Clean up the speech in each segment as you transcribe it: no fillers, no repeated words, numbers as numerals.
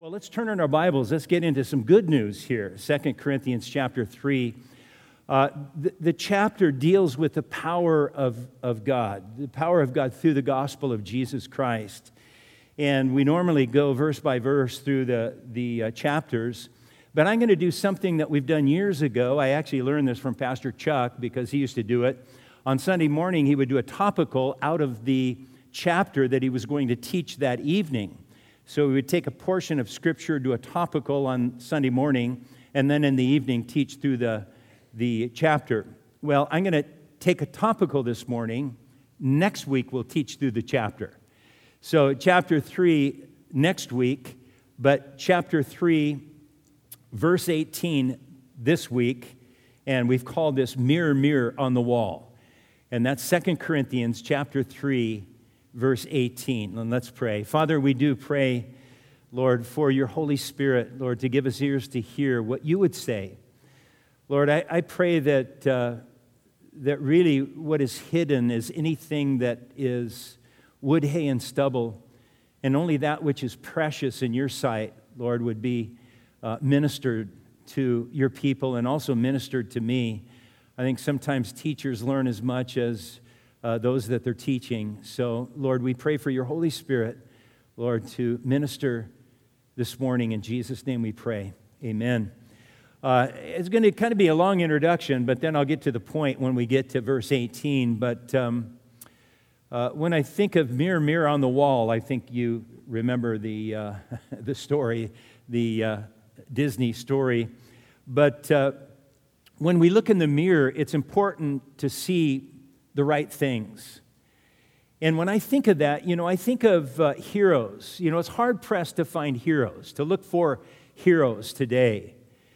Well, let's turn on our Bibles. Let's get into some good news here. 2 Corinthians chapter 3. The chapter deals with the power of God, the power of God through the gospel of Jesus Christ. And we normally go verse by verse through the chapters. But I'm going to do something that we've done years ago. I actually learned this from Pastor Chuck because he used to do it. On Sunday morning, he would do a topical out of the chapter that he was going to teach that evening. So we would take a portion of Scripture, do a topical on Sunday morning, and then in the evening teach through the chapter. Well, I'm going to take a topical this morning. Next week, we'll teach through the chapter. So chapter 3 next week, but chapter 3, verse 18 this week, and we've called this Mirror, Mirror on the Wall. And that's 2 Corinthians chapter 3, verse 18. And let's pray. Father, we do pray, Lord, for your Holy Spirit, Lord, to give us ears to hear what you would say. Lord, I pray that that really what is hidden is anything that is wood, hay, and stubble, and only that which is precious in your sight, Lord, would be ministered to your people and also ministered to me. I think sometimes teachers learn as much as those that they're teaching. So, Lord, we pray for your Holy Spirit, Lord, to minister this morning. In Jesus' name we pray. Amen. It's going to kind of be a long introduction, but then I'll get to the point when we get to verse 18. But when I think of Mirror, Mirror on the Wall, I think you remember the the story, the Disney story. But when we look in the mirror, it's important to see the right things. And when I think of that, I think of heroes. It's hard-pressed to find heroes, to look for heroes today.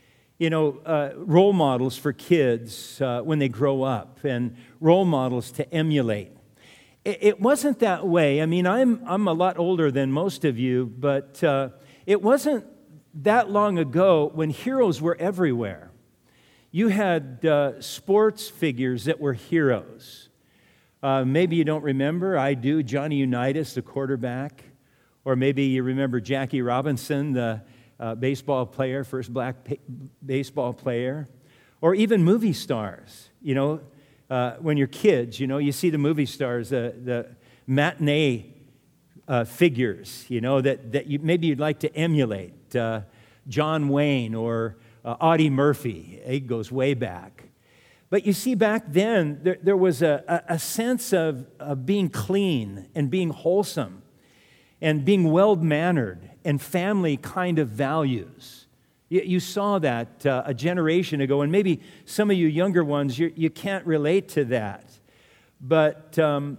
Role models for kids when they grow up and role models to emulate. It wasn't that way. I mean, I'm a lot older than most of you, but it wasn't that long ago when heroes were everywhere. You had sports figures that were heroes. Maybe you don't remember. I do. Johnny Unitas, the quarterback. Or maybe you remember Jackie Robinson, the baseball player, first black baseball player. Or even movie stars. When you're kids, you see the movie stars, the matinee figures, that maybe you'd like to emulate. John Wayne or Audie Murphy. It goes way back. But you see, back then, there was a sense of being clean and being wholesome and being well-mannered and family kind of values. You saw that a generation ago, and maybe some of you younger ones, you can't relate to that. But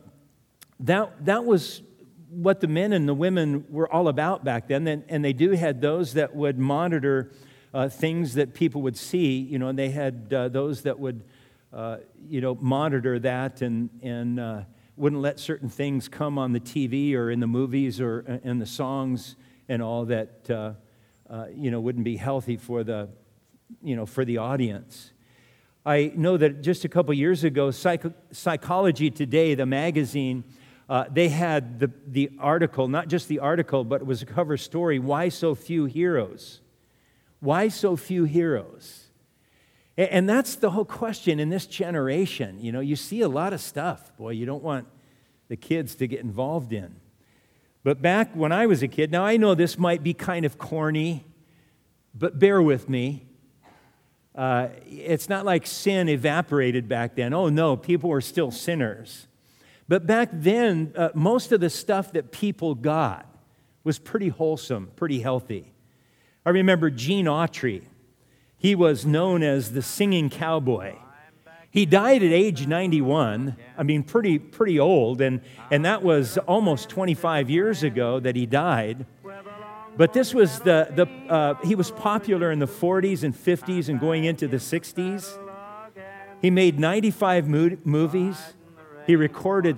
that was what the men and the women were all about back then, and they had those that would monitor things that people would see, and they had those that would, monitor that and wouldn't let certain things come on the TV or in the movies or in the songs and all that, wouldn't be healthy for the audience. I know that just a couple years ago, Psychology Today, the magazine, they had the article, not just the article, but it was a cover story, Why So Few Heroes? Why so few heroes? And that's the whole question in this generation. You see a lot of stuff, boy, you don't want the kids to get involved in. But back when I was a kid, now I know this might be kind of corny, but bear with me. It's not like sin evaporated back then. Oh no, people were still sinners. But back then, most of the stuff that people got was pretty wholesome, pretty healthy. I remember Gene Autry. He was known as the singing cowboy. He died at age 91. I mean, pretty old, and that was almost 25 years ago that he died. But this was he was popular in the 40s and 50s and going into the 60s. He made 95 movies. He recorded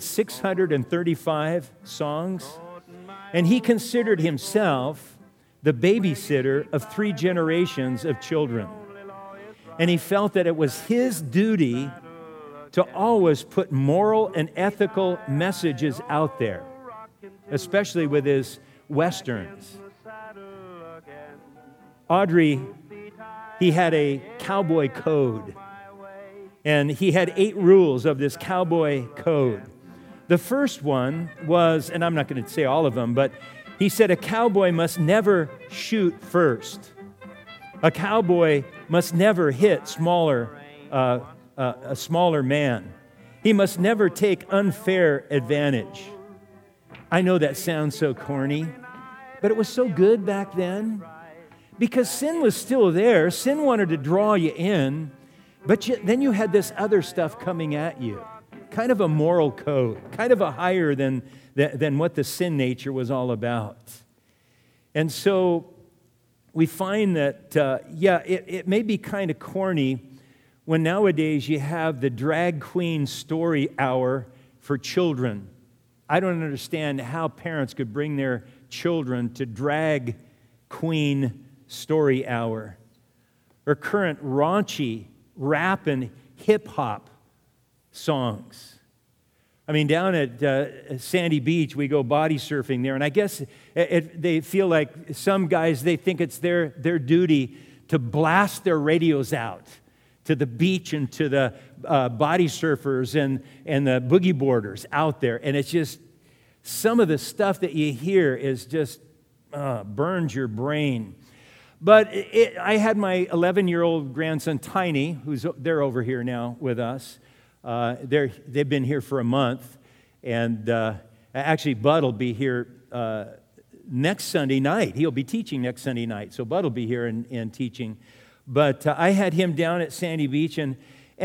635 songs, and he considered himself the babysitter of 3 generations of children. And he felt that it was his duty to always put moral and ethical messages out there, especially with his Westerns. Audrey, he had a cowboy code. And he had 8 rules of this cowboy code. The first one was, and I'm not going to say all of them, but he said a cowboy must never shoot first. A cowboy must never hit a smaller man. He must never take unfair advantage. I know that sounds so corny, but it was so good back then because sin was still there. Sin wanted to draw you in, but then you had this other stuff coming at you, kind of a moral code, kind of a higher than what the sin nature was all about. And so we find that, it may be kind of corny when nowadays you have the drag queen story hour for children. I don't understand how parents could bring their children to drag queen story hour or current raunchy rap and hip-hop songs. I mean, down at Sandy Beach, we go body surfing there, and I guess they feel like some guys, they think it's their duty to blast their radios out to the beach and to the body surfers and the boogie boarders out there. And it's just, some of the stuff that you hear is just burns your brain. But I had my 11-year-old grandson, Tiny, they're over here now with us. They've been here for a month. And actually, Bud will be here next Sunday night. He'll be teaching next Sunday night. So Bud will be here and teaching. But I had him down at Sandy Beach, and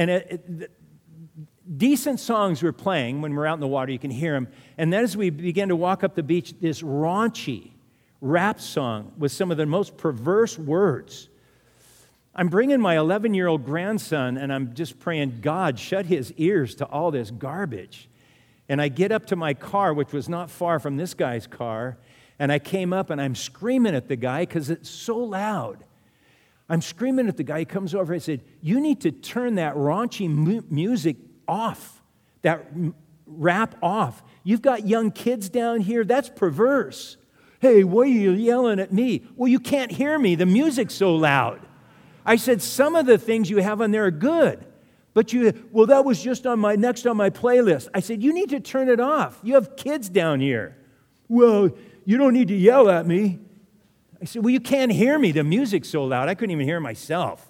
decent songs were playing when we're out in the water. You can hear them. And then as we began to walk up the beach, this raunchy rap song with some of the most perverse words. I'm bringing my 11-year-old grandson, and I'm just praying, God, shut his ears to all this garbage. And I get up to my car, which was not far from this guy's car, and I came up, and I'm screaming at the guy because it's so loud. I'm screaming at the guy. He comes over and said, you need to turn that raunchy music off, that rap off. You've got young kids down here. That's perverse. Hey, why are you yelling at me? Well, you can't hear me. The music's so loud. I said, some of the things you have on there are good, but that was just next on my playlist. I said, you need to turn it off. You have kids down here. Well, you don't need to yell at me. I said, well, you can't hear me. The music's so loud. I couldn't even hear myself.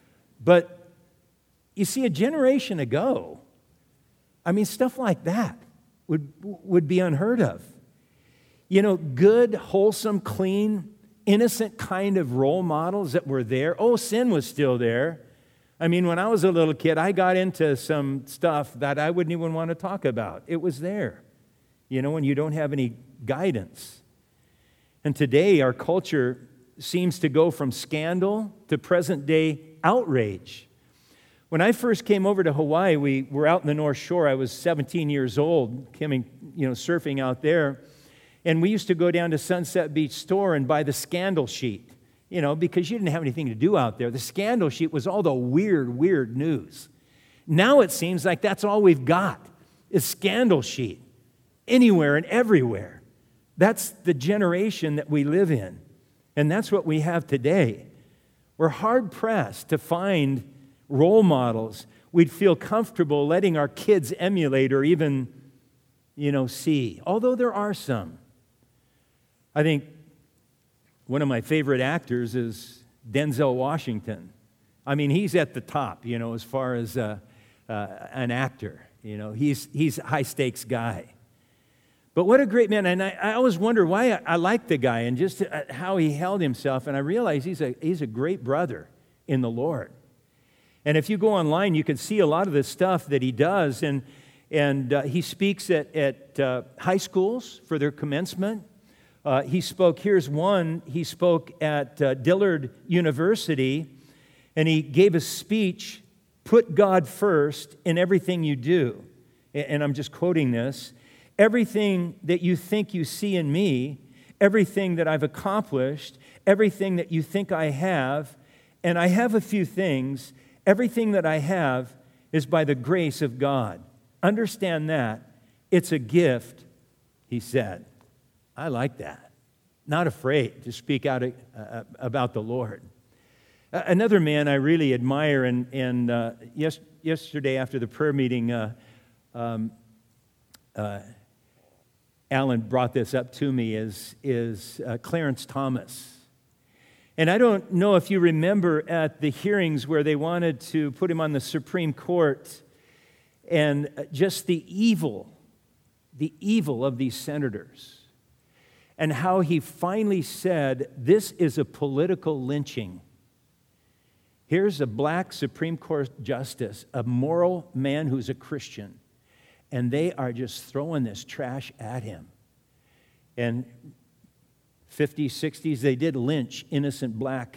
But you see, a generation ago, I mean, stuff like that would be unheard of. You know, good, wholesome, clean, innocent kind of role models that were there. Oh, sin was still there. I mean, when I was a little kid, I got into some stuff that I wouldn't even want to talk about. It was there, you know, when you don't have any guidance. And today, our culture seems to go from scandal to present-day outrage. When I first came over to Hawaii, we were out in the North Shore. I was 17 years old, surfing out there. And we used to go down to Sunset Beach store and buy the scandal sheet, because you didn't have anything to do out there. The scandal sheet was all the weird news. Now it seems like that's all we've got is scandal sheet, anywhere and everywhere. That's the generation that we live in, and that's what we have today. We're hard-pressed to find role models we'd feel comfortable letting our kids emulate or even, see, although there are some. I think one of my favorite actors is Denzel Washington. I mean, he's at the top, as far as an actor. He's a high-stakes guy. But what a great man. And I always wonder why I like the guy and just how he held himself. And I realize he's a great brother in the Lord. And if you go online, you can see a lot of the stuff that he does. And he speaks at high schools for their commencement. He spoke at Dillard University, and he gave a speech, "Put God first in everything you do." And I'm just quoting this. "Everything that you think you see in me, everything that I've accomplished, everything that you think I have, and I have a few things, everything that I have is by the grace of God. Understand that. It's a gift," he said. I like that. not afraid to speak out about the Lord. Another man I really admire, and yesterday after the prayer meeting, Alan brought this up to me, is Clarence Thomas. And I don't know if you remember at the hearings where they wanted to put him on the Supreme Court, and just the evil of these senators, and how he finally said, this is a political lynching. Here's a black Supreme Court justice, a moral man who's a Christian, and they are just throwing this trash at him. And 50s, 60s, they did lynch innocent black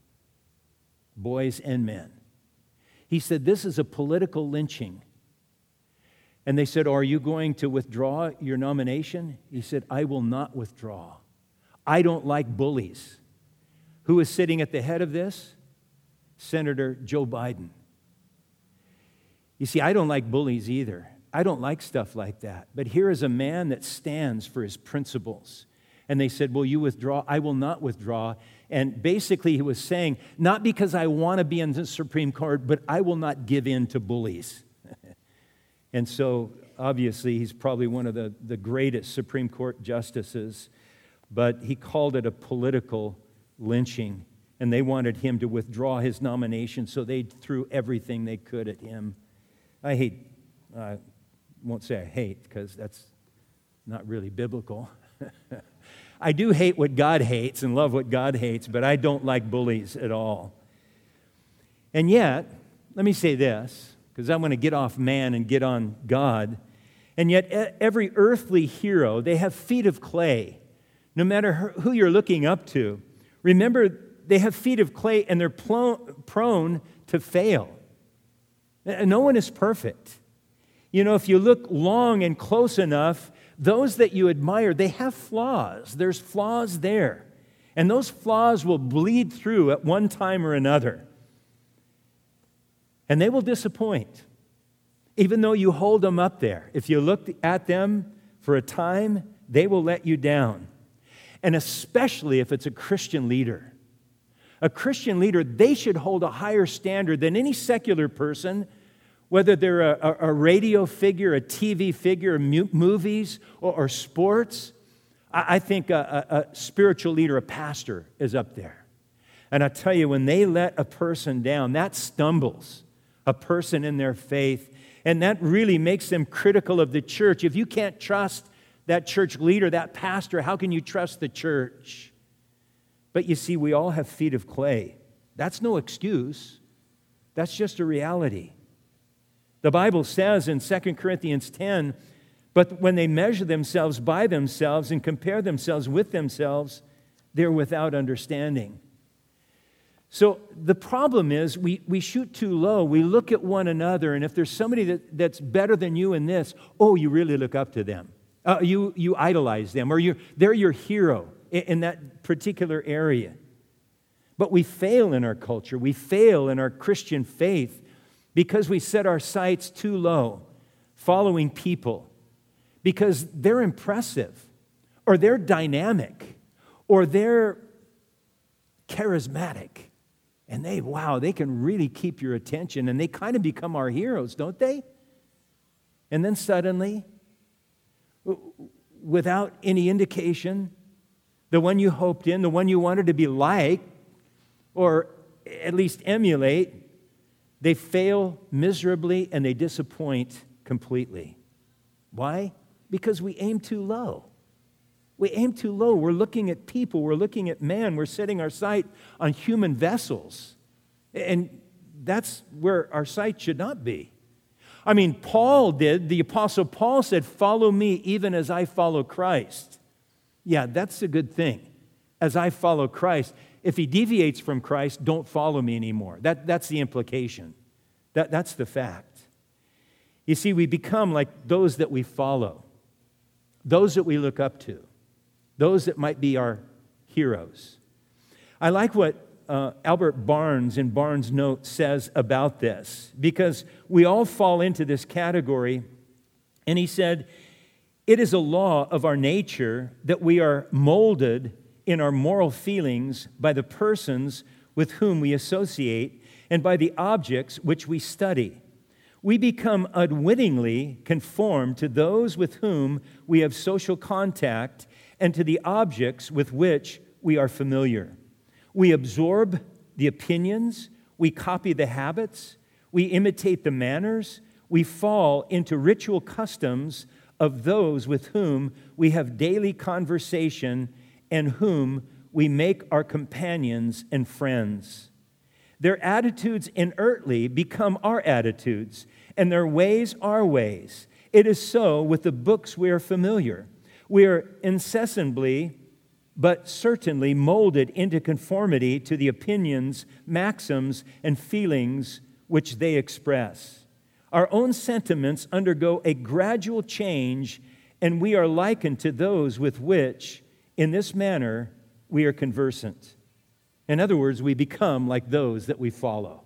boys and men. He said, this is a political lynching. And they said, are you going to withdraw your nomination? He said, I will not withdraw. I don't like bullies. Who is sitting at the head of this? Senator Joe Biden. You see, I don't like bullies either. I don't like stuff like that. But here is a man that stands for his principles. And they said, will you withdraw? I will not withdraw. And basically he was saying, not because I want to be in the Supreme Court, but I will not give in to bullies. And so obviously he's probably one of the greatest Supreme Court justices. But he called it a political lynching. And they wanted him to withdraw his nomination, so they threw everything they could at him. I won't say I hate, because that's not really biblical. I do hate what God hates and love what God hates, but I don't like bullies at all. And yet, let me say this, because I'm going to get off man and get on God. And yet, every earthly hero, they have feet of clay, no matter who you're looking up to. Remember, they have feet of clay, and they're prone to fail. No one is perfect. You know, if you look long and close enough, those that you admire, they have flaws. There's flaws there. And those flaws will bleed through at one time or another. And they will disappoint, even though you hold them up there. If you look at them for a time, they will let you down. And especially if it's a Christian leader. A Christian leader, they should hold a higher standard than any secular person, whether they're a radio figure, a TV figure, movies, or sports. I think a spiritual leader, a pastor, is up there. And I tell you, when they let a person down, that stumbles a person in their faith, and that really makes them critical of the church. If you can't trust that church leader, that pastor, how can you trust the church? But you see, we all have feet of clay. That's no excuse. That's just a reality. The Bible says in 2 Corinthians 10, but when they measure themselves by themselves and compare themselves with themselves, they're without understanding. So the problem is we shoot too low. We look at one another, and if there's somebody that's better than you in this, oh, you really look up to them. You idolize them, or they're your hero in that particular area. But we fail in our culture. We fail in our Christian faith because we set our sights too low, following people, because they're impressive, or they're dynamic, or they're charismatic. And they can really keep your attention, and they kind of become our heroes, don't they? And then suddenly, without any indication, the one you hoped in, the one you wanted to be like, or at least emulate, they fail miserably and they disappoint completely. Why? Because we aim too low. We aim too low. We're looking at people. We're looking at man. We're setting our sight on human vessels. And that's where our sight should not be. I mean, the Apostle Paul said, follow me even as I follow Christ. Yeah, that's a good thing. As I follow Christ. If he deviates from Christ, don't follow me anymore. That's the implication. That's the fact. You see, we become like those that we follow, those that we look up to, those that might be our heroes. I like what Albert Barnes in Barnes' Notes says about this, because we all fall into this category. And he said, it is a law of our nature that we are molded in our moral feelings by the persons with whom we associate and by the objects which we study. We become unwittingly conformed to those with whom we have social contact and to the objects with which we are familiar. We absorb the opinions, we copy the habits, we imitate the manners, we fall into ritual customs of those with whom we have daily conversation and whom we make our companions and friends. Their attitudes inertly become our attitudes, and their ways our ways. It is so with the books we are familiar. We are incessantly, but certainly molded into conformity to the opinions, maxims, and feelings which they express. Our own sentiments undergo a gradual change, and we are likened to those with which, in this manner, we are conversant. In other words, we become like those that we follow.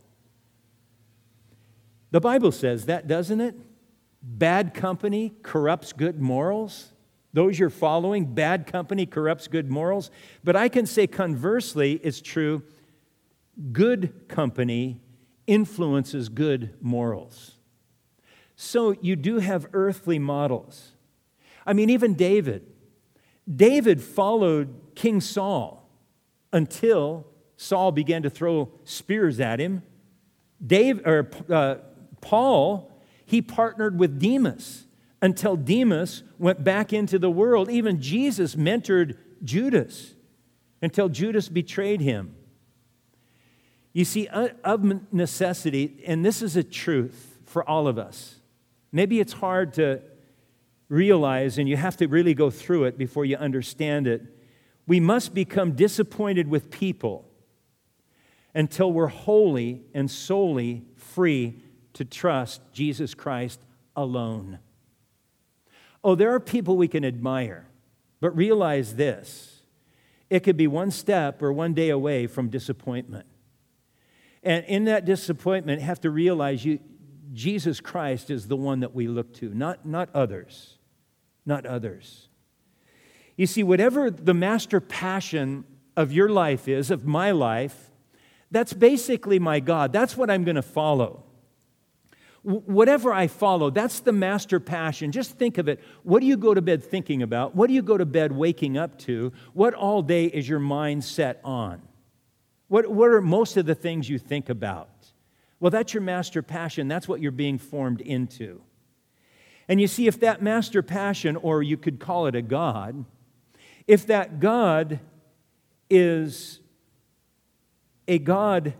The Bible says that, doesn't it? Bad company corrupts good morals. Those you're following, bad company corrupts good morals. But I can say conversely, it's true, good company influences good morals. So you do have earthly models. I mean, even David. David followed King Saul until Saul began to throw spears at him. Paul, he partnered with Demas until Demas went back into the world. Even Jesus mentored Judas until Judas betrayed him. You see, of necessity, and this is a truth for all of us. Maybe it's hard to realize, and you have to really go through it before you understand it. We must become disappointed with people until we're wholly and solely free to trust Jesus Christ alone. Oh, there are people we can admire, but realize this: it could be one step or one day away from disappointment. And in that disappointment, have to realize Jesus Christ is the one that we look to, not others. Not others. You see, whatever the master passion of your life is, of my life, that's basically my God. That's what I'm going to follow. Whatever I follow, that's the master passion. Just think of it. What do you go to bed thinking about? What do you go to bed waking up to? What all day is your mind set on? What are most of the things you think about? Well, that's your master passion. That's what you're being formed into. And you see, if that master passion, or you could call it a God, if that God is a God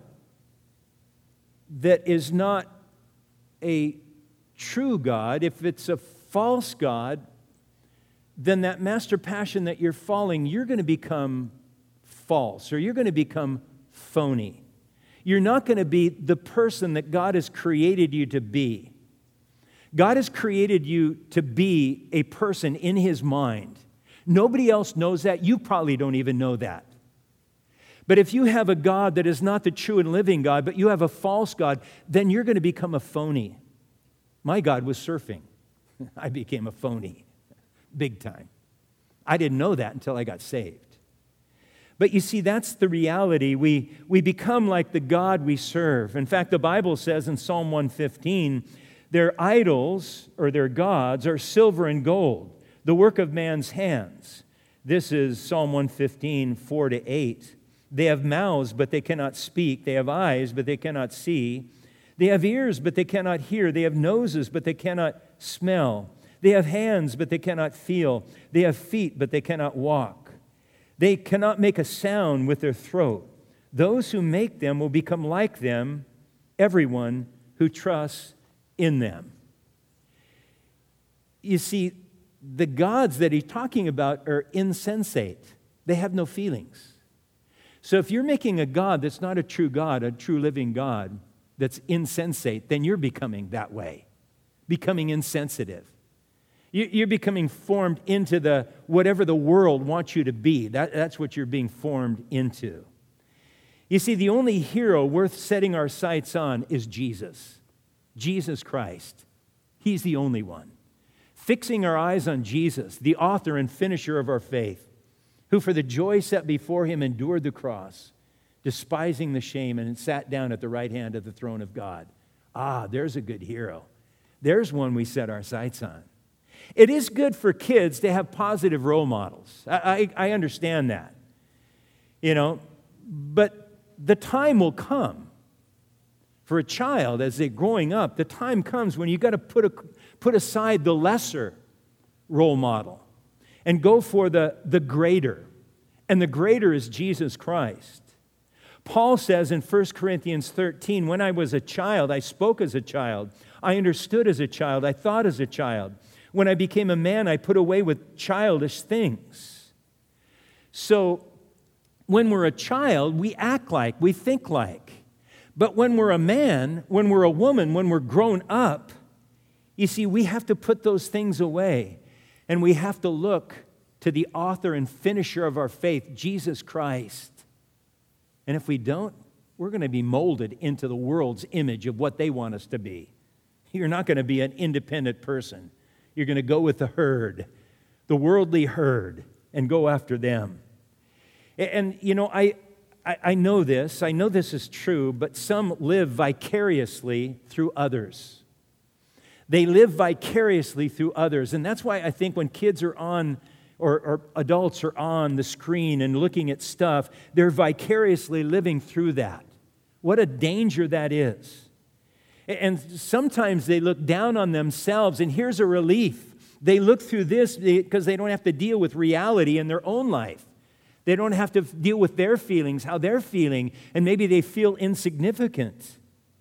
that is not a true God, if it's a false God, then that master passion that you're following, you're going to become false, or you're going to become phony. You're not going to be the person that God has created you to be. God has created you to be a person in His mind. Nobody else knows that. You probably don't even know that. But if you have a God that is not the true and living God, but you have a false God, then you're going to become a phony. My God was surfing. I became a phony, big time. I didn't know that until I got saved. But you see, that's the reality. We become like the God we serve. In fact, the Bible says in Psalm 115, their idols, or their gods, are silver and gold, the work of man's hands. This is Psalm 115, 4-8. They have mouths, but they cannot speak. They have eyes, but they cannot see. They have ears, but they cannot hear. They have noses, but they cannot smell. They have hands, but they cannot feel. They have feet, but they cannot walk. They cannot make a sound with their throat. Those who make them will become like them, everyone who trusts in them. You see, the gods that he's talking about are insensate. They have no feelings. So if you're making a God that's not a true God, a true living God, that's insensate, then you're becoming that way, becoming insensitive. You're becoming formed into the whatever the world wants you to be. That's what you're being formed into. You see, the only hero worth setting our sights on is Jesus. Jesus Christ. He's the only one. Fixing our eyes on Jesus, the author and finisher of our faith, who for the joy set before him endured the cross, despising the shame, and sat down at the right hand of the throne of God. Ah, there's a good hero. There's one we set our sights on. It is good for kids to have positive role models. I understand that. But the time will come for a child as they're growing up. The time comes when you've got to put aside the lesser role model and go for the greater. And the greater is Jesus Christ. Paul says in 1 Corinthians 13, when I was a child, I spoke as a child. I understood as a child. I thought as a child. When I became a man, I put away with childish things. So when we're a child, we act like, we think like. But when we're a man, when we're a woman, when we're grown up, you see, we have to put those things away. And we have to look to the author and finisher of our faith, Jesus Christ. And if we don't, we're going to be molded into the world's image of what they want us to be. You're not going to be an independent person. You're going to go with the herd, the worldly herd, and go after them. And, I know this. I know this is true, but some live vicariously through others. They live vicariously through others. And that's why I think when kids are on, or adults are on the screen and looking at stuff, they're vicariously living through that. What a danger that is. And sometimes they look down on themselves, and here's a relief. They look through this because they don't have to deal with reality in their own life. They don't have to deal with their feelings, how they're feeling, and maybe they feel insignificant.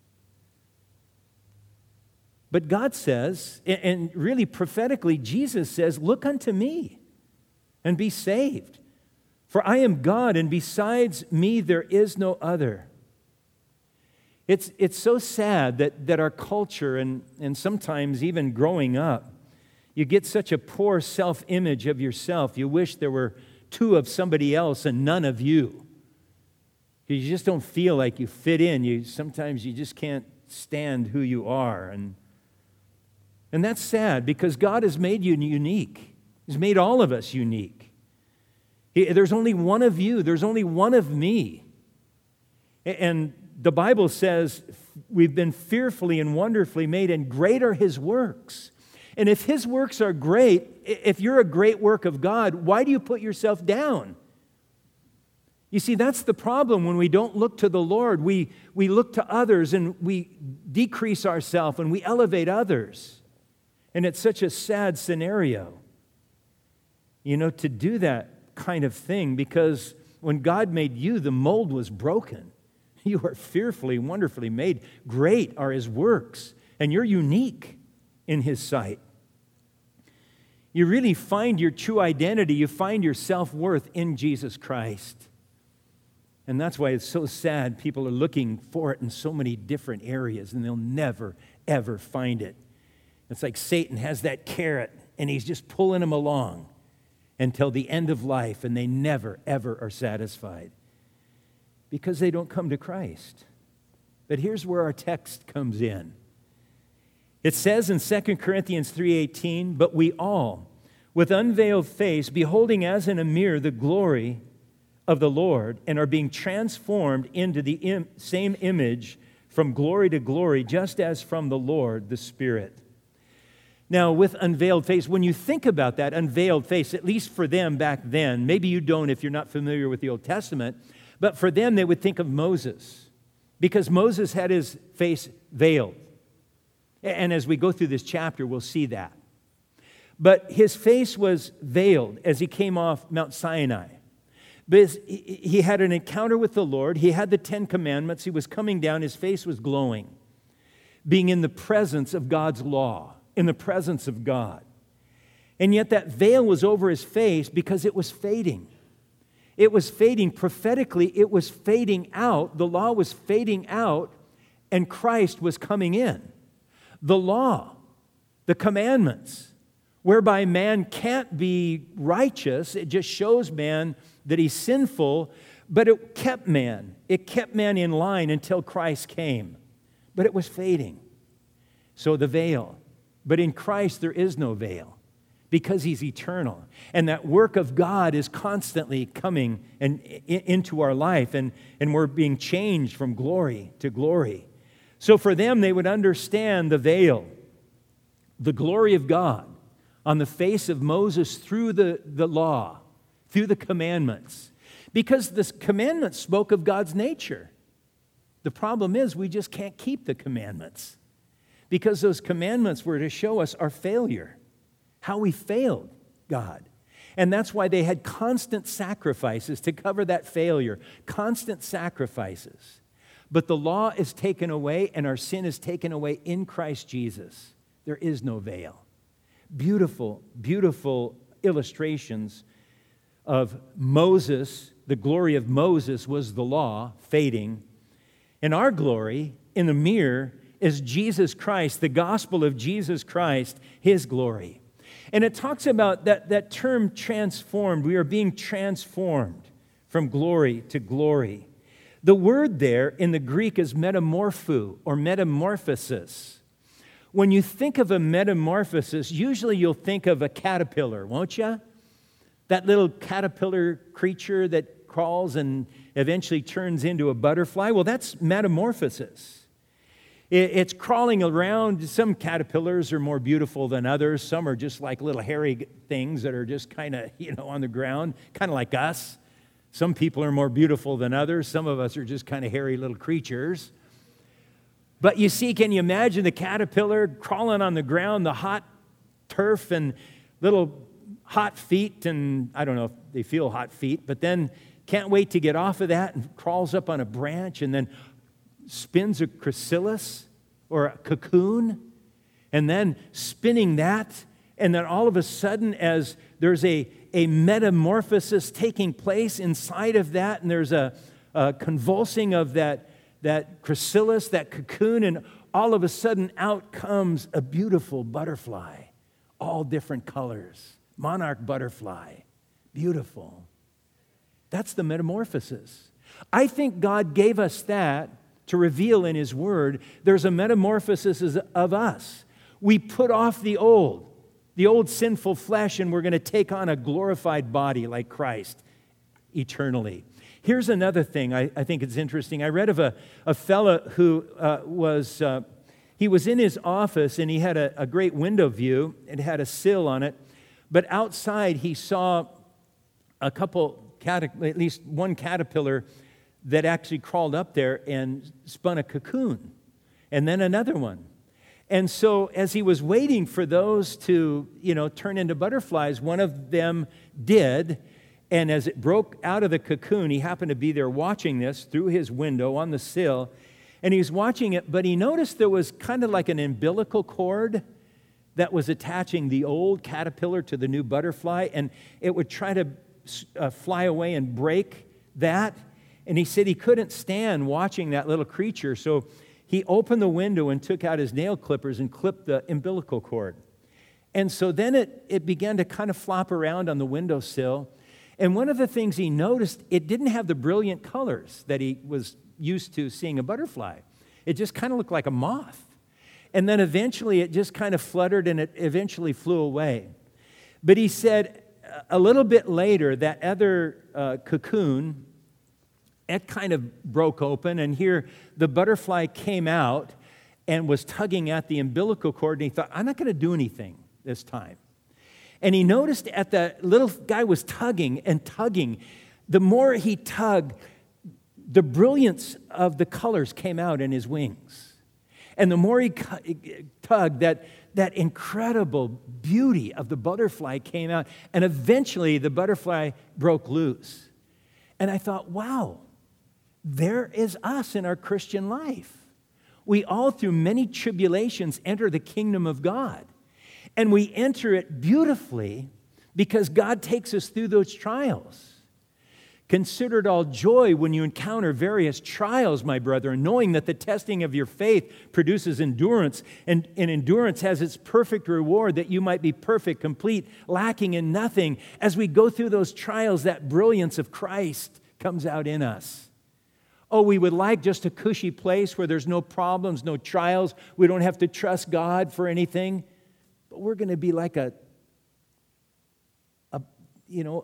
But God says, and really prophetically, Jesus says, look unto me and be saved. For I am God, and besides me there is no other. It's so sad that our culture, and sometimes even growing up, you get such a poor self-image of yourself. You wish there were two of somebody else and none of you. You just don't feel like you fit in. Sometimes you just can't stand who you are. And that's sad because God has made you unique. He's made all of us unique. There's only one of you. There's only one of me. And the Bible says we've been fearfully and wonderfully made, and great are His works. And if His works are great, if you're a great work of God, why do you put yourself down? You see, that's the problem when we don't look to the Lord. We look to others and we decrease ourselves and we elevate others. And it's such a sad scenario, to do that kind of thing, because when God made you, the mold was broken. You are fearfully, wonderfully made. Great are His works, and you're unique in His sight. You really find your true identity. You find your self-worth in Jesus Christ. And that's why it's so sad. People are looking for it in so many different areas, and they'll never, ever find it. It's like Satan has that carrot, and he's just pulling them along until the end of life, and they never, ever are satisfied because they don't come to Christ. But here's where our text comes in. It says in 2 Corinthians 3:18, but we all, with unveiled face, beholding as in a mirror the glory of the Lord, and are being transformed into the same image from glory to glory, just as from the Lord, the Spirit. Now, with unveiled face, when you think about that unveiled face, at least for them back then, maybe you don't if you're not familiar with the Old Testament, but for them they would think of Moses, because Moses had his face veiled. And as we go through this chapter, we'll see that. But his face was veiled as he came off Mount Sinai. But he had an encounter with the Lord. He had the 10 Commandments. He was coming down. His face was glowing, being in the presence of God's law, in the presence of God. And yet that veil was over his face because it was fading. It was fading prophetically. It was fading out. The law was fading out, and Christ was coming in. The law, the commandments, whereby man can't be righteous. It just shows man that he's sinful, but it kept man. It kept man in line until Christ came. But it was fading. So the veil. But in Christ there is no veil. because he's eternal. And that work of God is constantly coming into our life, and we're being changed from glory to glory. So for them, they would understand the veil, the glory of God on the face of Moses through the law, through the commandments. Because the commandments spoke of God's nature. The problem is we just can't keep the commandments, because those commandments were to show us our failure, how we failed God. And that's why they had constant sacrifices to cover that failure, constant sacrifices. But the law is taken away and our sin is taken away in Christ Jesus. There is no veil. Beautiful, beautiful illustrations of Moses. The glory of Moses was the law fading. And our glory in the mirror is Jesus Christ, the gospel of Jesus Christ, his glory. And it talks about that term transformed. We are being transformed from glory to glory. The word there in the Greek is metamorpho or metamorphosis. When you think of a metamorphosis, usually you'll think of a caterpillar, won't you? That little caterpillar creature that crawls and eventually turns into a butterfly. Well, that's metamorphosis. It's crawling around. Some caterpillars are more beautiful than others. Some are just like little hairy things that are just kind of, on the ground, kind of like us. Some people are more beautiful than others. Some of us are just kind of hairy little creatures. But you see, can you imagine the caterpillar crawling on the ground, the hot turf and little hot feet, and I don't know if they feel hot feet, but then can't wait to get off of that and crawls up on a branch and then spins a chrysalis or a cocoon, and then spinning that, and then all of a sudden, as there's a metamorphosis taking place inside of that, and there's a convulsing of that chrysalis, that cocoon, and all of a sudden out comes a beautiful butterfly, all different colors, monarch butterfly, beautiful. That's the metamorphosis. I think God gave us that to reveal in his word. There's a metamorphosis of us. We put off the old sinful flesh, and we're going to take on a glorified body like Christ eternally. Here's another thing I think it's interesting. I read of a fella who was in his office, and he had a great window view. It had a sill on it. But outside, he saw a couple, at least one caterpillar that actually crawled up there and spun a cocoon, and then another one. And so as he was waiting for those to, turn into butterflies, one of them did. And as it broke out of the cocoon, he happened to be there watching this through his window on the sill. And he was watching it, but he noticed there was kind of like an umbilical cord that was attaching the old caterpillar to the new butterfly. And it would try to fly away and break that. And he said he couldn't stand watching that little creature. So he opened the window and took out his nail clippers and clipped the umbilical cord. And so then it began to kind of flop around on the windowsill. And one of the things he noticed, it didn't have the brilliant colors that he was used to seeing a butterfly. It just kind of looked like a moth. And then eventually it just kind of fluttered and it eventually flew away. But he said a little bit later, that other cocoon, it kind of broke open, and here the butterfly came out and was tugging at the umbilical cord, and he thought, I'm not going to do anything this time. And he noticed the little guy was tugging and tugging. The more he tugged, the brilliance of the colors came out in his wings. And the more he tugged, that incredible beauty of the butterfly came out. And eventually the butterfly broke loose. And I thought, wow, there is us in our Christian life. We all, through many tribulations, enter the kingdom of God. And we enter it beautifully because God takes us through those trials. Consider it all joy when you encounter various trials, my brethren, knowing that the testing of your faith produces endurance, and endurance has its perfect reward, that you might be perfect, complete, lacking in nothing. As we go through those trials, that brilliance of Christ comes out in us. Oh, we would like just a cushy place where there's no problems, no trials. We don't have to trust God for anything. But we're going to be like a you know,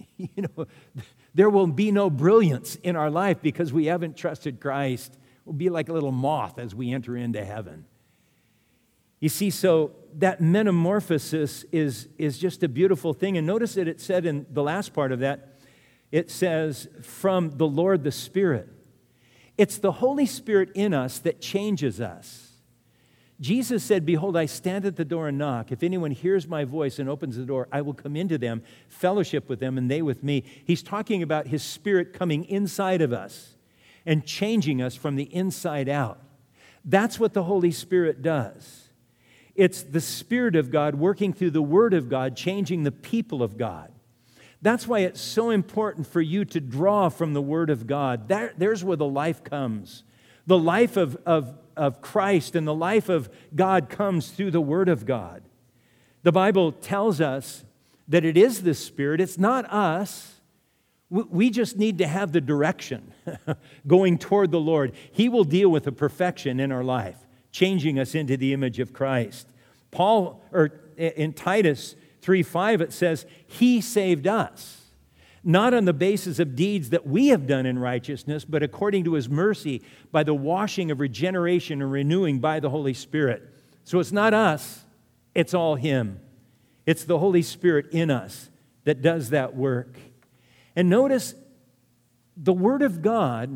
there will be no brilliance in our life because we haven't trusted Christ. We'll be like a little moth as we enter into heaven. You see, so that metamorphosis is just a beautiful thing. And notice that it said in the last part of that, it says, from the Lord the Spirit. It's the Holy Spirit in us that changes us. Jesus said, behold, I stand at the door and knock. If anyone hears my voice and opens the door, I will come into them, fellowship with them, and they with me. He's talking about His Spirit coming inside of us and changing us from the inside out. That's what the Holy Spirit does. It's the Spirit of God working through the Word of God, changing the people of God. That's why it's so important for you to draw from the Word of God. There's where the life comes. The life of Christ and the life of God comes through the Word of God. The Bible tells us that it is the Spirit. It's not us. We just need to have the direction going toward the Lord. He will deal with the perfection in our life, changing us into the image of Christ. In Titus 3:5, it says, He saved us, not on the basis of deeds that we have done in righteousness, but according to His mercy, by the washing of regeneration and renewing by the Holy Spirit. So it's not us, it's all Him. It's the Holy Spirit in us that does that work. And notice, the Word of God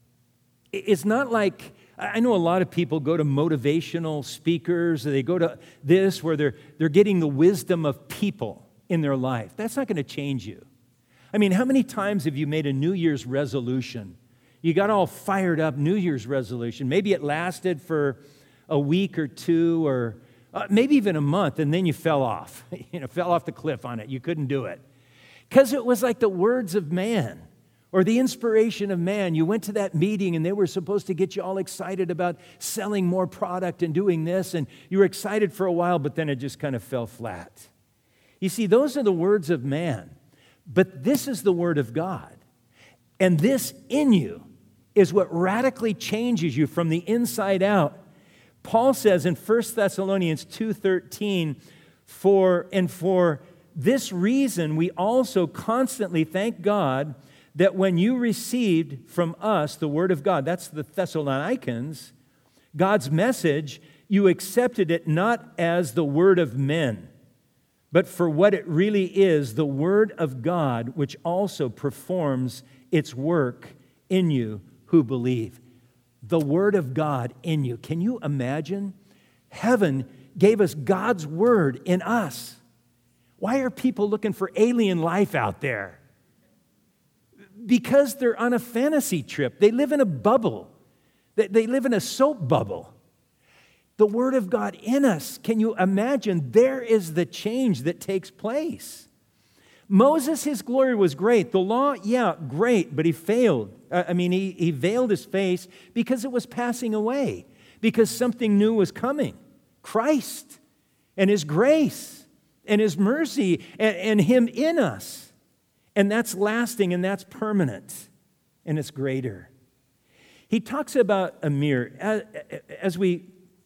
is not like, I know a lot of people go to motivational speakers, or they go to this where they're getting the wisdom of people in their life. That's not going to change you. I mean, how many times have you made a New Year's resolution? You got all fired up, New Year's resolution. Maybe it lasted for a week or two, or maybe even a month, and then you fell off. Fell off the cliff on it. You couldn't do it. Because it was like the words of man or the inspiration of man. You went to that meeting and they were supposed to get you all excited about selling more product and doing this, and you were excited for a while, but then it just kind of fell flat. You see, those are the words of man, but this is the Word of God. And this in you is what radically changes you from the inside out. Paul says in 1 Thessalonians 2:13, for this reason, we also constantly thank God that when you received from us the Word of God, that's the Thessalonians, God's message, you accepted it not as the word of men, but for what it really is, the Word of God, which also performs its work in you who believe. The Word of God in you. Can you imagine? Heaven gave us God's Word in us. Why are people looking for alien life out there? Because they're on a fantasy trip. They live in a bubble. They live in a soap bubble. The Word of God in us. Can you imagine? There is the change that takes place. Moses, his glory was great. The law, yeah, great, but he failed. He veiled his face because it was passing away, because something new was coming. Christ and His grace and His mercy and Him in us. And that's lasting and that's permanent and it's greater. He talks about a mirror. As we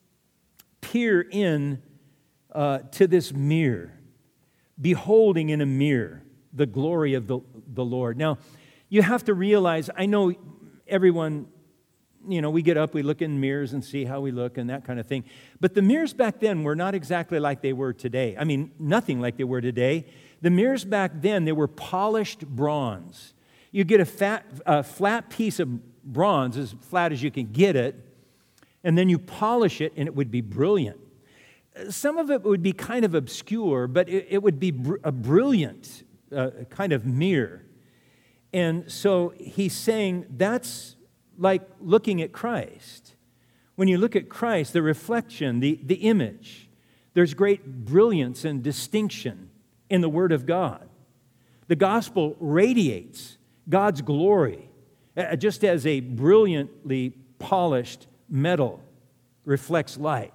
peer in to this mirror, beholding in a mirror the glory of the Lord. Now, you have to realize, I know everyone, we get up, we look in mirrors and see how we look and that kind of thing. But the mirrors back then were not exactly like they were today. I mean, nothing like they were today. The mirrors back then, they were polished bronze. You get a flat piece of bronze, as flat as you can get it, and then you polish it and it would be brilliant. Some of it would be kind of obscure, but it would be a brilliant kind of mirror. And so he's saying that's like looking at Christ. When you look at Christ, the reflection, the image, there's great brilliance and distinction in the Word of God. The gospel radiates God's glory, just as a brilliantly polished metal reflects light.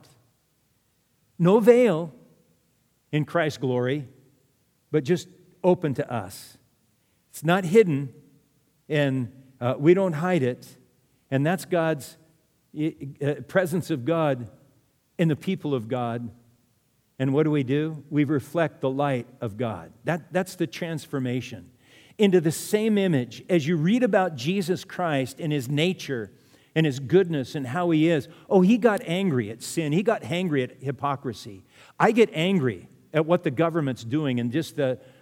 No veil in Christ's glory, but just open to us. It's not hidden, and we don't hide it. And that's God's presence of God in the people of God And what do? We reflect the light of God. That's the transformation into the same image. As you read about Jesus Christ and His nature and His goodness and how He is, He got angry at sin. He got angry at hypocrisy. I get angry at what the government's doing and just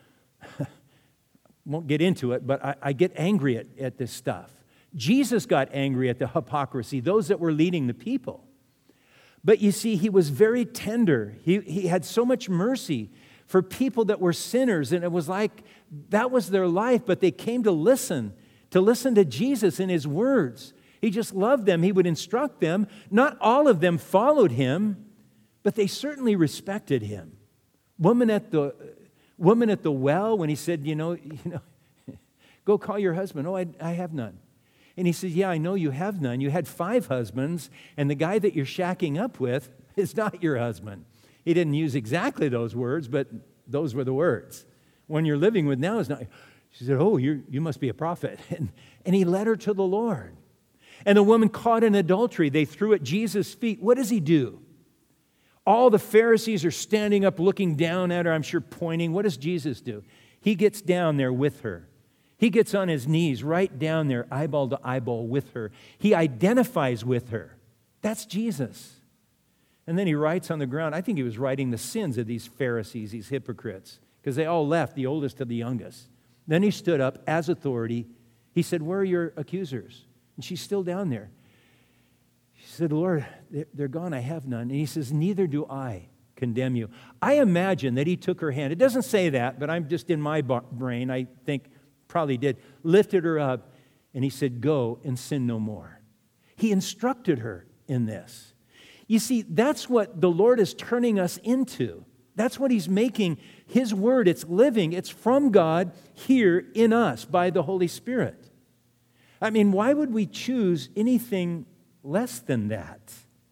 won't get into it, but I get angry at this stuff. Jesus got angry at the hypocrisy, those that were leading the people. But you see, He was very tender. He had so much mercy for people that were sinners, and it was like that was their life, but they came to listen to Jesus and His words. He just loved them. He would instruct them. Not all of them followed Him, but they certainly respected Him. Woman at the well, when He said, go call your husband. Oh, I have none. And He says, yeah, I know you have none. You had 5 husbands, and the guy that you're shacking up with is not your husband. He didn't use exactly those words, but those were the words. One you're living with now is not. She said, oh, you must be a prophet. And He led her to the Lord. And the woman caught in adultery, they threw at Jesus' feet. What does He do? All the Pharisees are standing up, looking down at her, I'm sure pointing. What does Jesus do? He gets down there with her. He gets on His knees right down there, eyeball to eyeball with her. He identifies with her. That's Jesus. And then He writes on the ground, I think He was writing the sins of these Pharisees, these hypocrites, because they all left, the oldest to the youngest. Then He stood up as authority. He said, where are your accusers? And she's still down there. She said, Lord, they're gone, I have none. And He says, neither do I condemn you. I imagine that He took her hand. It doesn't say that, but I'm just in my brain, I think probably did, lifted her up, and He said, go and sin no more. He instructed her in this. You see, that's what the Lord is turning us into. That's what He's making His word. It's living. It's from God here in us by the Holy Spirit. I mean, why would we choose anything less than that?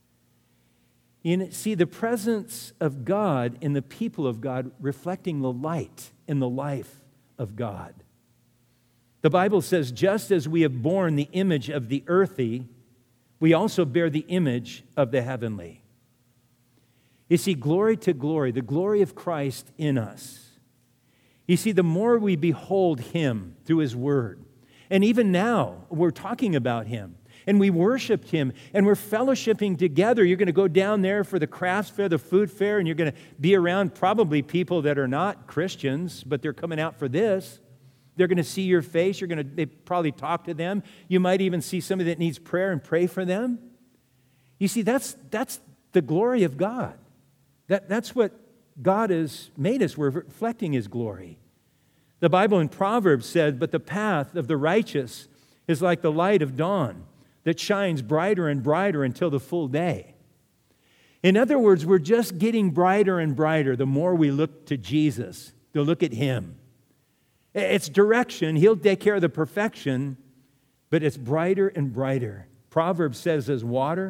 See, the presence of God in the people of God reflecting the light in the life of God. The Bible says, just as we have borne the image of the earthy, we also bear the image of the heavenly. You see, glory to glory, the glory of Christ in us. You see, the more we behold Him through His Word, and even now we're talking about Him, and we worshiped Him, and we're fellowshipping together. You're going to go down there for the crafts fair, the food fair, and you're going to be around probably people that are not Christians, but they're coming out for this. They're going to see your face. They probably talk to them. You might even see somebody that needs prayer and pray for them. You see, that's the glory of God. That's what God has made us. We're reflecting His glory. The Bible in Proverbs said, but the path of the righteous is like the light of dawn that shines brighter and brighter until the full day. In other words, we're just getting brighter and brighter the more we look to Jesus, to look at Him. It's direction. He'll take care of the perfection, but it's brighter and brighter. Proverbs says, as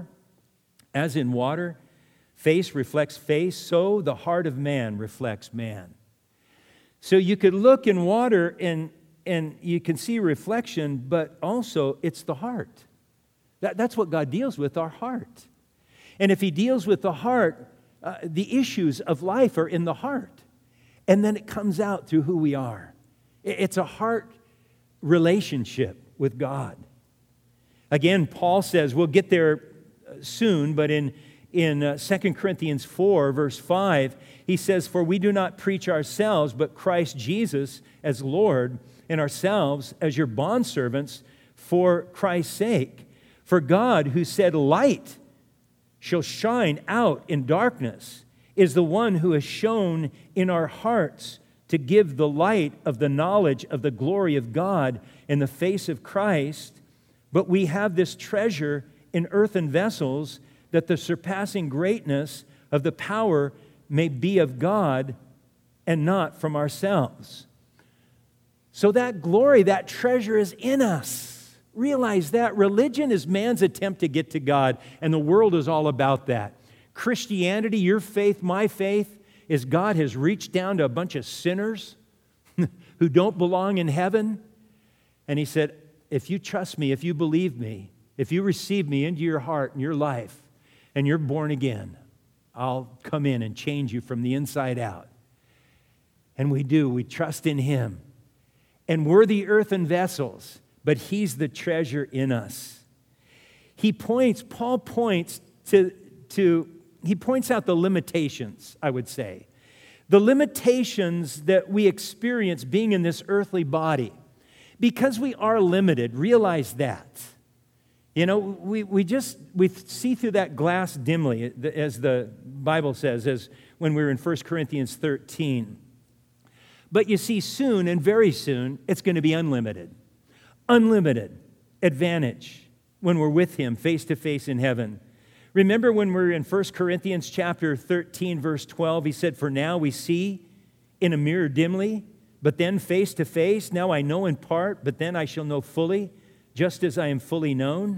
in water, face reflects face, so the heart of man reflects man. So you could look in water and you can see reflection, but also it's the heart. That's what God deals with, our heart. And if He deals with the heart, the issues of life are in the heart. And then it comes out through who we are. It's a heart relationship with God. Again, Paul says, we'll get there soon, but in 2 Corinthians 4, verse 5, he says, for we do not preach ourselves, but Christ Jesus as Lord, and ourselves as your bondservants for Christ's sake. For God, who said, light shall shine out in darkness, is the one who has shone in our hearts to give the light of the knowledge of the glory of God in the face of Christ. But we have this treasure in earthen vessels, that the surpassing greatness of the power may be of God and not from ourselves. So that glory, that treasure is in us. Realize that. Religion is man's attempt to get to God, and the world is all about that. Christianity, your faith, my faith, is God has reached down to a bunch of sinners who don't belong in heaven. And He said, if you trust me, if you believe me, if you receive me into your heart and your life, and you're born again, I'll come in and change you from the inside out. And we do. We trust in Him. And we're the earthen vessels, but He's the treasure in us. Paul points he points out the limitations, I would say. The limitations that we experience being in this earthly body. Because we are limited, realize that. You know, we see through that glass dimly, as the Bible says, as when we were in 1 Corinthians 13. But you see, soon and very soon, it's going to be unlimited. Unlimited advantage when we're with Him face to face in heaven. Remember when we were in 1 Corinthians chapter 13, verse 12, he said, "For now we see in a mirror dimly, but then face to face. Now I know in part, but then I shall know fully, just as I am fully known."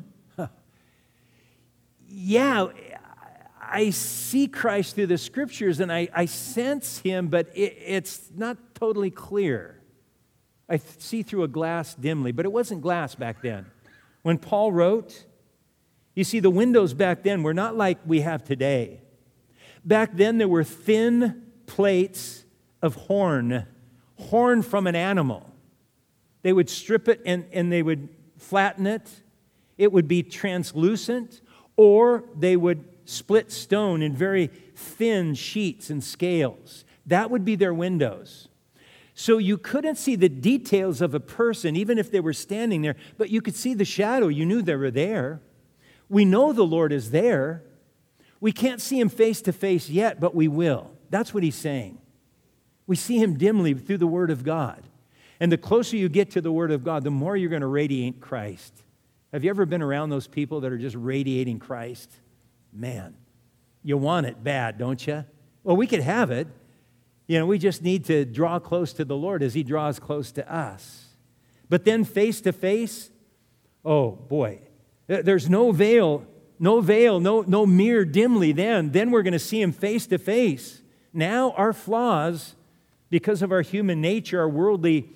Yeah, I see Christ through the Scriptures, and I sense Him, but it's not totally clear. I see through a glass dimly, but it wasn't glass back then. When Paul wrote, you see, the windows back then were not like we have today. Back then, there were thin plates of horn from an animal. They would strip it and they would flatten it. It would be translucent, or they would split stone in very thin sheets and scales. That would be their windows. So you couldn't see the details of a person, even if they were standing there, but you could see the shadow. You knew they were there. We know the Lord is there. We can't see Him face to face yet, but we will. That's what He's saying. We see Him dimly through the Word of God. And the closer you get to the Word of God, the more you're going to radiate Christ. Have you ever been around those people that are just radiating Christ? Man, you want it bad, don't you? Well, we could have it. You know, we just need to draw close to the Lord as He draws close to us. But then face to face, oh boy, there's no veil, no mirror dimly then. Then we're going to see Him face to face. Now our flaws, because of our human nature, our worldly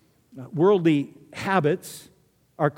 habits, our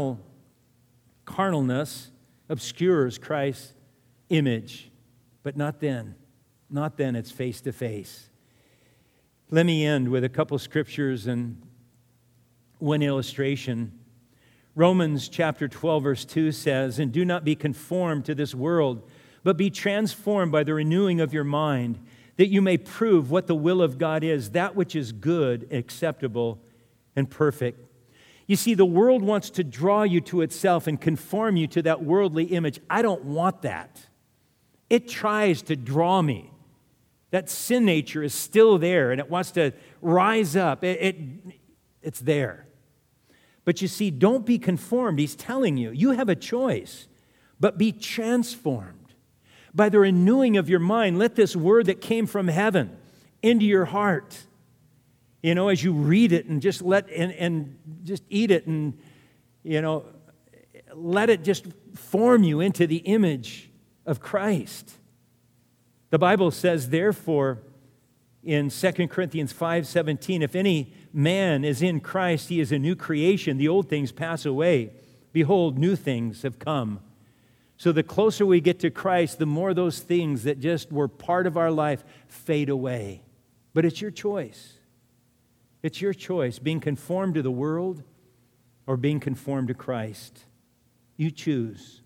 carnalness obscures Christ's image. But not then. Not then. It's face to face. Let me end with a couple scriptures and one illustration. Romans chapter 12, verse 2 says, "And do not be conformed to this world, but be transformed by the renewing of your mind, that you may prove what the will of God is, that which is good, acceptable, and perfect." You see, the world wants to draw you to itself and conform you to that worldly image. I don't want that. It tries to draw me. That sin nature is still there, and it wants to rise up. It's there. But you see, don't be conformed. He's telling you, you have a choice, but be transformed. By the renewing of your mind, let this word that came from heaven into your heart. You know, as you read it and just just eat it and, you know, let it just form you into the image of Christ. The Bible says, therefore, in 2 Corinthians 5:17, if any man is in Christ, he is a new creation. The old things pass away. Behold, new things have come. So the closer we get to Christ, the more those things that just were part of our life fade away. But it's your choice. It's your choice, being conformed to the world or being conformed to Christ. You choose.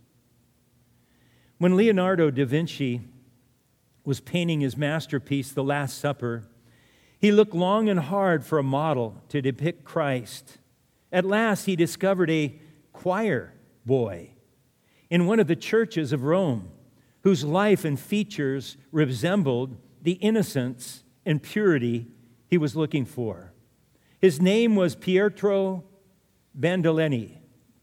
When Leonardo da Vinci was painting his masterpiece, The Last Supper, he looked long and hard for a model to depict Christ. At last, he discovered a choir boy in one of the churches of Rome, whose life and features resembled the innocence and purity he was looking for. His name was Pietro Bandolini.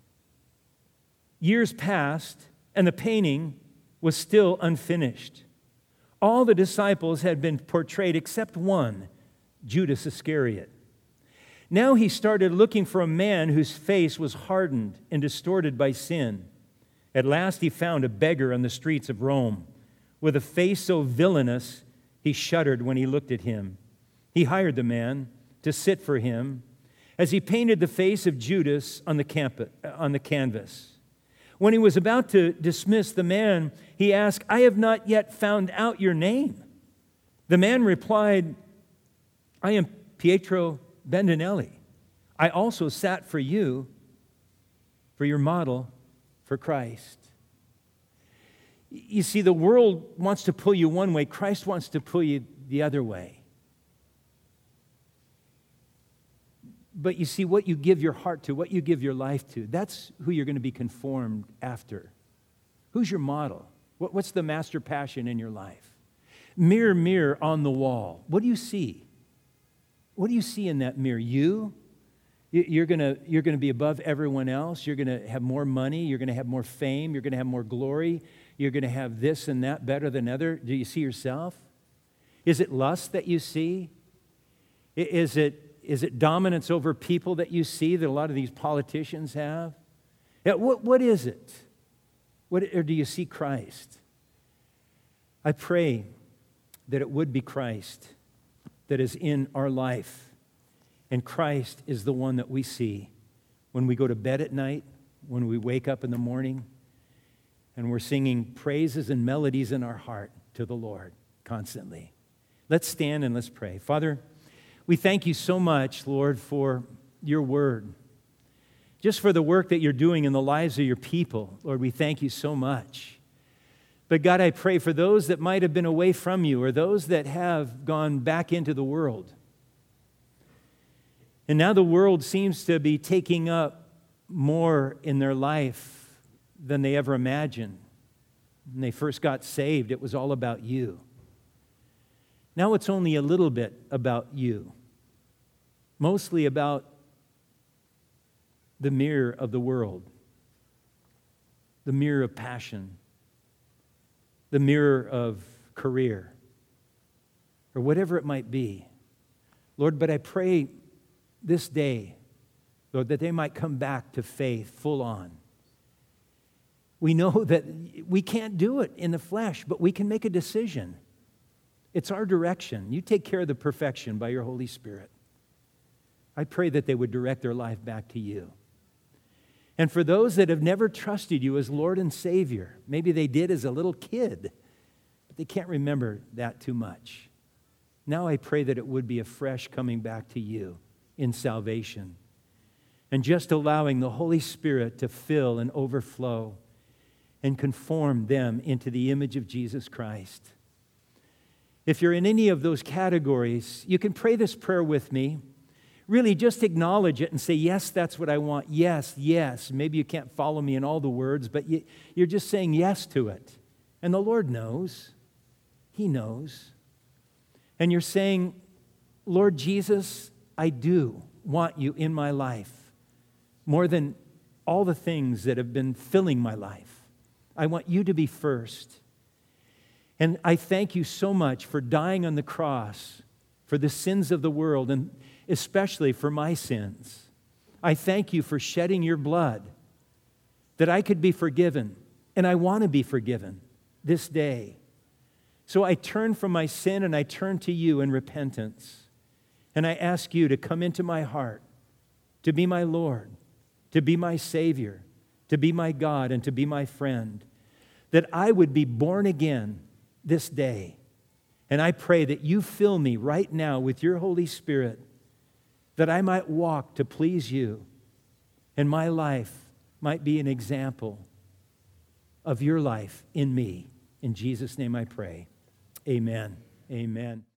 Years passed, and the painting was still unfinished. All the disciples had been portrayed except one, Judas Iscariot. Now he started looking for a man whose face was hardened and distorted by sin. At last he found a beggar on the streets of Rome with a face so villainous he shuddered when he looked at him. He hired the man to sit for him as he painted the face of Judas on the canvas. When he was about to dismiss the man, he asked, "I have not yet found out your name." The man replied, "I am Pietro Bendinelli. I also sat for you, for your model, for Christ." You see, the world wants to pull you one way. Christ wants to pull you the other way. But you see, what you give your heart to, what you give your life to, that's who you're going to be conformed after. Who's your model? What's the master passion in your life? Mirror, mirror on the wall. What do you see? What do you see in that mirror? You? You're going to be above everyone else. You're going to have more money. You're going to have more fame. You're going to have more glory. You're going to have this and that better than other. Do you see yourself? Is it lust that you see? Is it dominance over people that you see that a lot of these politicians have? Yeah, what is it? Or do you see Christ? I pray that it would be Christ that is in our life. And Christ is the one that we see when we go to bed at night, when we wake up in the morning, and we're singing praises and melodies in our heart to the Lord constantly. Let's stand and let's pray. Father, we thank you so much, Lord, for your word. Just for the work that you're doing in the lives of your people. Lord, we thank you so much. But God, I pray for those that might have been away from you or those that have gone back into the world. And now the world seems to be taking up more in their life than they ever imagined. When they first got saved, it was all about you. Now it's only a little bit about you. Mostly about the mirror of the world. The mirror of passion. The mirror of career. Or whatever it might be. Lord, but I pray this day, Lord, that they might come back to faith full on. We know that we can't do it in the flesh, but we can make a decision. It's our direction. You take care of the perfection by your Holy Spirit. I pray that they would direct their life back to you. And for those that have never trusted you as Lord and Savior, maybe they did as a little kid, but they can't remember that too much. Now I pray that it would be a fresh coming back to you in salvation and just allowing the Holy Spirit to fill and overflow and conform them into the image of Jesus Christ. If you're in any of those categories, you can pray this prayer with me. Really just acknowledge it and say, yes, that's what I want. Yes, yes. Maybe you can't follow me in all the words, but you're just saying yes to it. And the Lord knows. He knows. And you're saying, Lord Jesus, I do want you in my life more than all the things that have been filling my life. I want you to be first. And I thank you so much for dying on the cross for the sins of the world and especially for my sins. I thank you for shedding your blood that I could be forgiven, and I want to be forgiven this day. So I turn from my sin and I turn to you in repentance. And I ask you to come into my heart, to be my Lord, to be my Savior, to be my God, and to be my friend, that I would be born again this day. And I pray that you fill me right now with your Holy Spirit, that I might walk to please you, and my life might be an example of your life in me. In Jesus' name I pray. Amen. Amen.